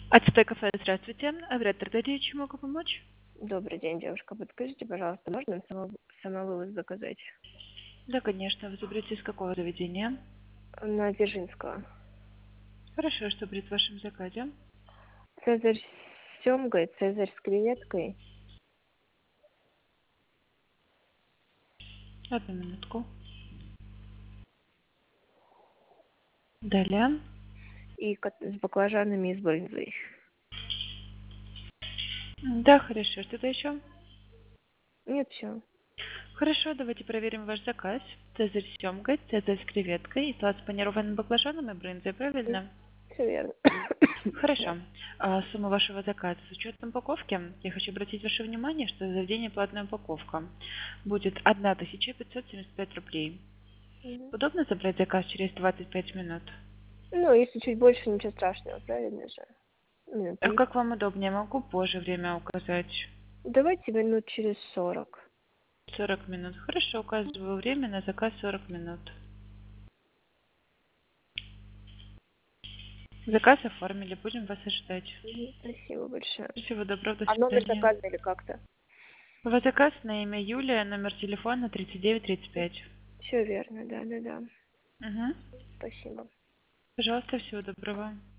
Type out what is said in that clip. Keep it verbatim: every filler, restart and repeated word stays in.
АЦТ кафе, здравствуйте. Оператор Дарья, чем могу помочь? Добрый день, девушка. Подскажите, пожалуйста, можно само- самовывоз заказать? Да, конечно. Вы заберете из какого заведения? На Дзержинского. Хорошо, что будет в вашем заказе? Цезарь с семгой, цезарь с креветкой. Одну минутку. Далее. И кот- с баклажанами и с брынзой. Да, хорошо. Что-то еще? Нет, все. Хорошо, давайте проверим ваш заказ. Цезарь с семгой, цезарь с креветкой и салат с панированным баклажаном и брынзой, правильно? Все верно. Да. Хорошо. А сумма вашего заказа с учетом упаковки, я хочу обратить ваше внимание, что за заведение платная упаковка будет одна тысяча пятьсот семьдесят пять рублей. Мгм. Удобно забрать заказ через двадцать пять минут? Ну, если чуть больше, ничего страшного, правильно же? Минут А как тридцать. вам удобнее? Могу позже время указать. Давайте минут через сорок. сорок минут. Хорошо, указываю время на заказ сорок минут. Заказ оформили, будем вас ожидать. Мгм. Спасибо большое. Всего доброго, до А номер свидания. заказа или как-то? У вас заказ на имя Юлия, номер телефона тридцать девять тридцать пять. Все верно, да, да, да. Угу. Спасибо. Пожалуйста, всего доброго.